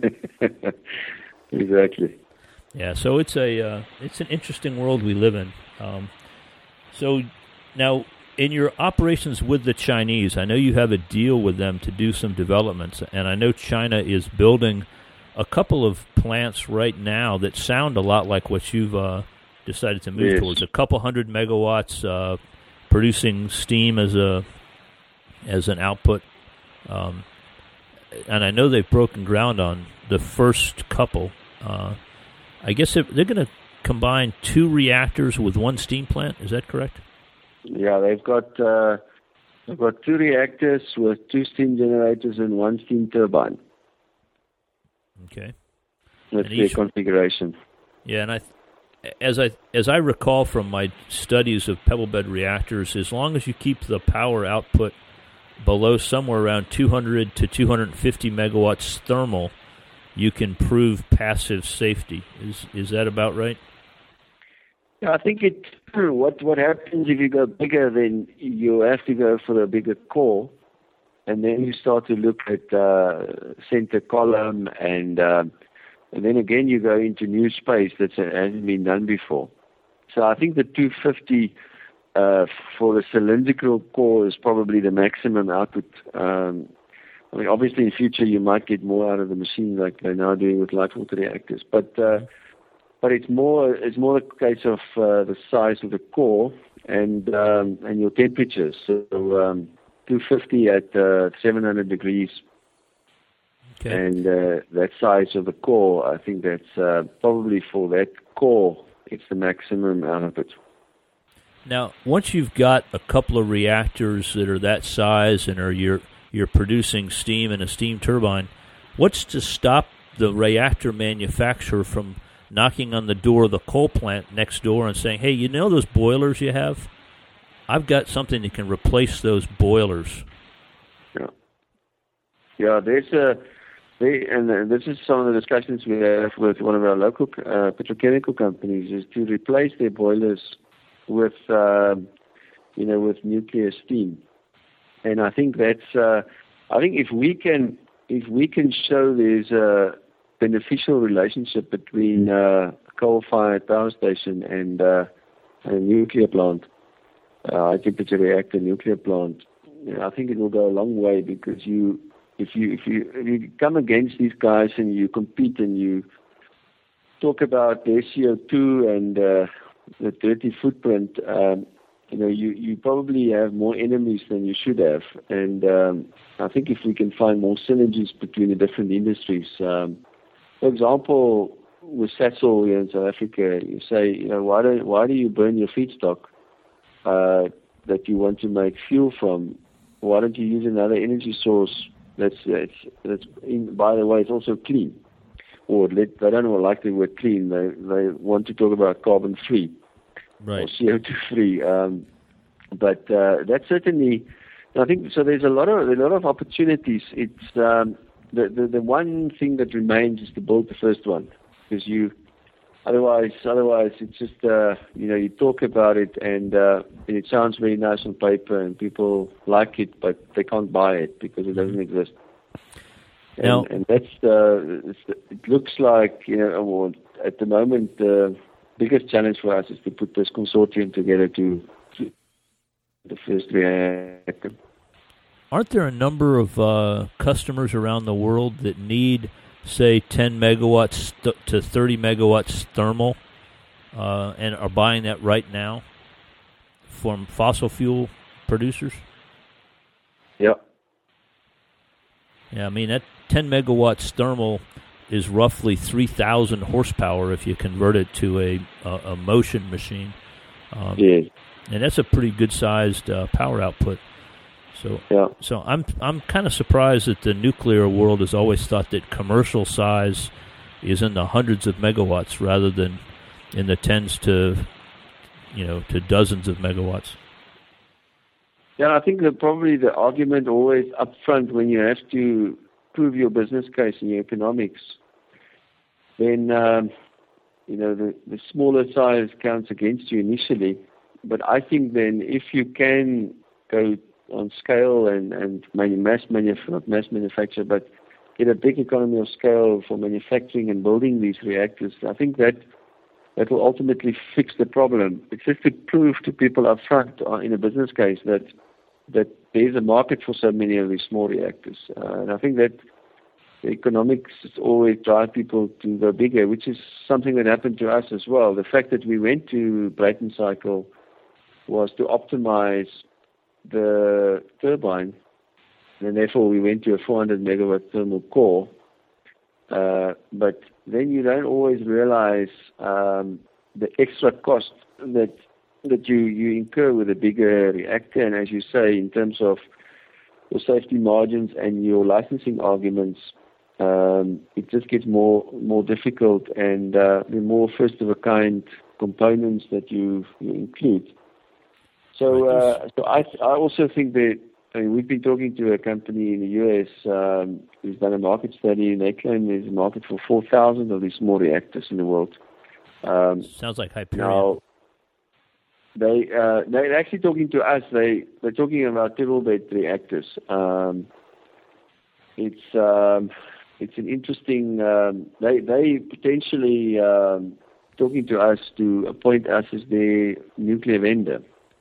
exactly. Yeah, so it's a uh, it's an interesting world we live in. Um, so now, in your operations with the Chinese, I know you have a deal with them to do some developments, and I know China is building a couple of plants right now that sound a lot like what you've uh, decided to move Yes. towards. A couple hundred megawatts, uh, producing steam as a as an output. Um, and I know they've broken ground on the first couple. Uh, I guess they're, they're going to combine two reactors with one steam plant. Is that correct? Yeah, they've got uh, they've got two reactors with two steam generators and one steam turbine. Okay. That's And their each- configuration. Yeah, and I, as I as I recall from my studies of pebble bed reactors, as long as you keep the power output below somewhere around two hundred to two hundred fifty megawatts thermal, you can prove passive safety. Is is that about right? Yeah, I think it. What what happens if you go bigger? Then you have to go for a bigger core, and then you start to look at uh, center column, and um, and then again you go into new space that hasn't been done before. So I think the two fifty uh, for the cylindrical core is probably the maximum output. Um, I mean, obviously in future you might get more out of the machine, like they're now doing with light water reactors, but. Uh, But it's more it's more a case of uh, the size of the core and um, and your temperatures. So um, two fifty at uh, seven hundred degrees, Okay. and uh, that size of the core, I think that's uh, probably for that core, it's the maximum output. Now, once you've got a couple of reactors that are that size and are you're you're producing steam in a steam turbine, what's to stop the reactor manufacturer from knocking on the door of the coal plant next door and saying, hey, you know those boilers you have? I've got something that can replace those boilers. Yeah, yeah. There's a, they, and uh, this is some of the discussions we have with one of our local uh, petrochemical companies, is to replace their boilers with, uh, you know, with nuclear steam. And I think that's, uh, I think if we can, if we can show there's a beneficial relationship between uh, coal-fired power station and uh, a nuclear plant, uh, high temperature reactor nuclear plant. You know, I think it will go a long way, because you, if you if you if you come against these guys and you compete and you talk about their C O two and uh, the dirty footprint, um, you know, you, you probably have more enemies than you should have. And um, I think if we can find more synergies between the different industries. Um, For example, with Sasol here in South Africa, you say, you know, why don't why do you burn your feedstock uh, that you want to make fuel from? Why don't you use another energy source that's that's that's in, by the way, it's also clean. or let, they don't like the word clean. They they want to talk about carbon free, right, or C O two free. Um, but uh, that's certainly, I think. So there's a lot of a lot of opportunities. It's um, the, the the one thing that remains is to build the first one, because you. Otherwise, otherwise it's just uh, you know you talk about it and, uh, and it sounds very nice on paper and people like it, but they can't buy it because it doesn't exist. And, now, and that's the, it's the it looks like you know well, at the moment the biggest challenge for us is to put this consortium together to, to the first reactor. Aren't there a number of uh, customers around the world that need, say, ten megawatts st- to thirty megawatts thermal, uh, and are buying that right now from fossil fuel producers? Yeah. Yeah, I mean, that ten megawatts thermal is roughly three thousand horsepower if you convert it to a, a, a motion machine. Um, yes. And that's a pretty good-sized uh, power output. So, yeah. so I'm I'm kind of surprised that the nuclear world has always thought that commercial size is in the hundreds of megawatts rather than in the tens to, you know, to dozens of megawatts. Yeah, I think that probably the argument always up front when you have to prove your business case and your economics, then um, you know the the smaller size counts against you initially. But I think then if you can go on scale and, and mass manufacture, not mass manufacture, but get a big economy of scale for manufacturing and building these reactors, I think that that will ultimately fix the problem. It's just to prove to people up front uh, in a business case that that there's a market for so many of these small reactors. Uh, and I think that the economics always drive people to go bigger, which is something that happened to us as well. The fact that we went to Brayton cycle was to optimize the turbine, and therefore we went to a four hundred megawatt thermal core. Uh, but then you don't always realize um, the extra cost that that you, you incur with a bigger reactor. And as you say, in terms of your safety margins and your licensing arguments, um, it just gets more more difficult, and uh, the more first of a kind components that you, you include. So, uh, so I I also think that I mean, we've been talking to a company in the U S um, who's done a market study, and they claim there's a market for four thousand of these small reactors in the world. Um, Sounds like Hyperion. Now, they uh, they're actually talking to us. They they're talking about table bed reactors. Um, it's um, it's an interesting. Um, they they potentially um, talking to us to appoint us as their nuclear vendor.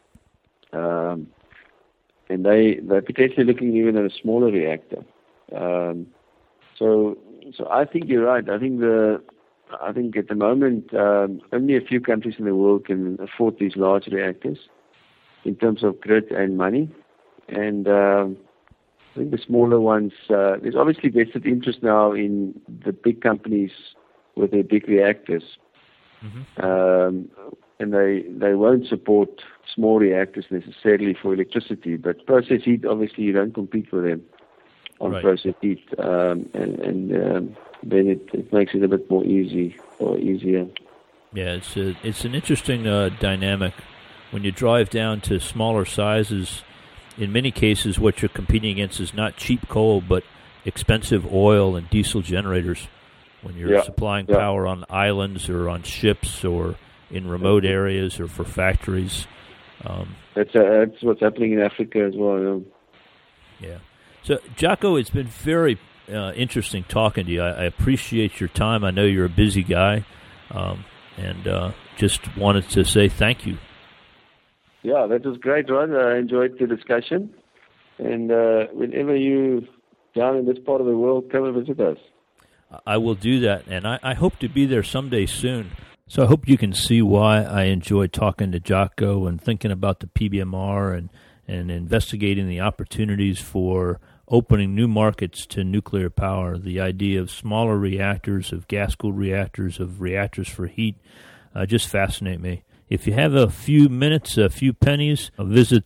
Um, and they, they're potentially looking even at a smaller reactor. Um, so, so I think you're right. I think the, I think at the moment, um, only a few countries in the world can afford these large reactors in terms of grid and money. And, um, I think the smaller ones, uh, there's obviously vested interest now in the big companies with their big reactors. Mm-hmm. Um, and they, they won't support small reactors necessarily for electricity, but process heat, obviously, you don't compete with them on right. process heat, um, and, and um, then it, it makes it a bit more easy or easier. Yeah, it's a, it's an interesting uh, dynamic. When you drive down to smaller sizes, in many cases what you're competing against is not cheap coal, but expensive oil and diesel generators. When you're yeah. supplying yeah. power on islands or on ships or in remote areas or for factories. Um, that's, uh, that's what's happening in Africa as well. You know? Yeah. So, Jaco, it's been very uh, interesting talking to you. I, I appreciate your time. I know you're a busy guy, um, and uh, just wanted to say thank you. Yeah, that was great, Rod. I enjoyed the discussion. And uh, whenever you down in this part of the world, come and visit us. I will do that, and I, I hope to be there someday soon. So I hope you can see why I enjoy talking to Jaco and thinking about the P B M R and, and investigating the opportunities for opening new markets to nuclear power. The idea of smaller reactors, of gas-cooled reactors, of reactors for heat, uh, just fascinate me. If you have a few minutes, a few pennies, visit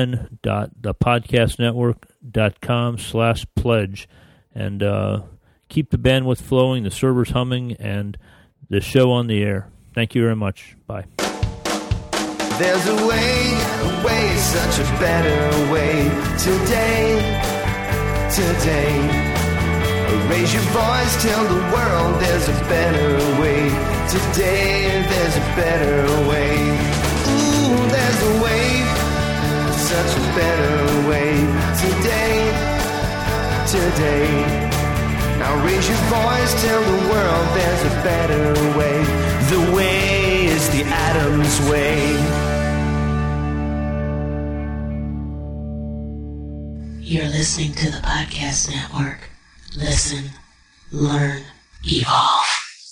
tpn.thepodcastnetwork.com slash pledge and uh, keep the bandwidth flowing, the servers humming, and the show on the air. Thank you very much. Bye. There's a way, a way, such a better way. Today, today. Raise your voice, tell the world there's a better way. Today, there's a better way. Ooh, there's a way, such a better way. Today, today. Now raise your voice, tell the world there's a better way. The way is the Adams way. You're listening to the Podcast Network. Listen, learn, evolve.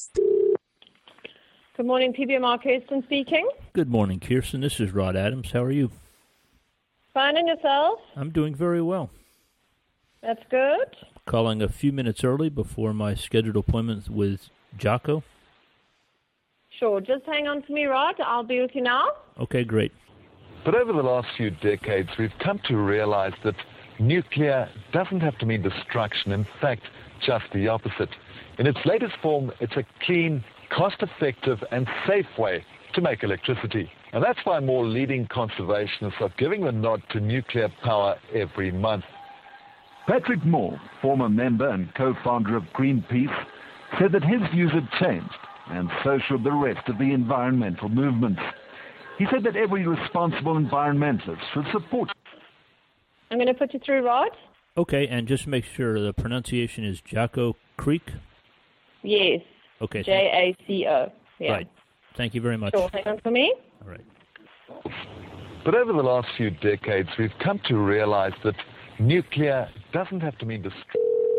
Good morning, P B M R Kirsten speaking. Good morning, Kirsten. This is Rod Adams. How are you? Fine, and yourself? I'm doing very well. That's good. Calling a few minutes early before my scheduled appointment with Jocko. Sure, just hang on to me, Rod. I'll be with you now. Okay, great. But over the last few decades, we've come to realize that nuclear doesn't have to mean destruction. In fact, just the opposite. In its latest form, it's a clean, cost-effective, and safe way to make electricity. And that's why more leading conservationists are giving the nod to nuclear power every month. Patrick Moore, former member and co-founder of Greenpeace, said that his views had changed, and so should the rest of the environmental movements. He said that every responsible environmentalist should support. I'm going to put you through, Rod. Okay, and just make sure the pronunciation is Jocko Creek? Yes. Okay. J A C O. Yeah. Right. Thank you very much. Sure, hang on for me. All right. But over the last few decades, we've come to realize that nuclear doesn't have to mean destruction.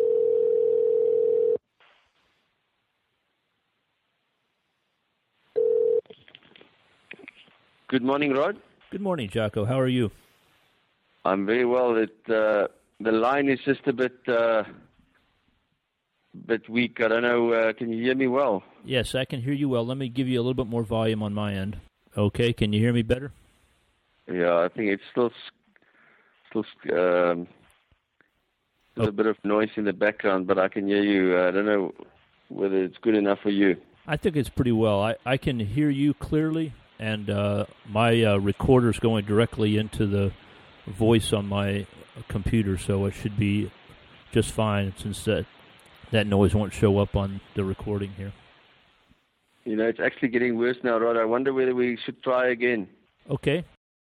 Good morning, Rod. Good morning, Jocko. How are you? I'm very well. It, uh, the line is just a bit, uh, bit weak. I don't know. Uh, can you hear me well? Yes, I can hear you well. Let me give you a little bit more volume on my end. Okay, can you hear me better? Yeah, I think it's still, still um, there's Oh. a bit of noise in the background, but I can hear you. Uh, I don't know whether it's good enough for you. I think it's pretty well. I, I can hear you clearly, and uh, my uh, recorder's going directly into the voice on my computer, so it should be just fine since that, that noise won't show up on the recording here. You know, it's actually getting worse now, Rod. I wonder whether we should try again. Okay.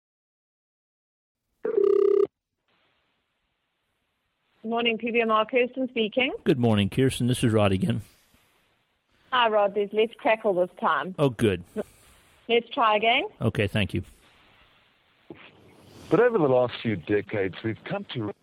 Good morning, P B M R Kirsten speaking. Good morning, Kirsten. This is Rod again. Hi, Rod. There's less crackle this time. Oh, good. Let's try again. Okay, thank you. But over the last few decades, we've come to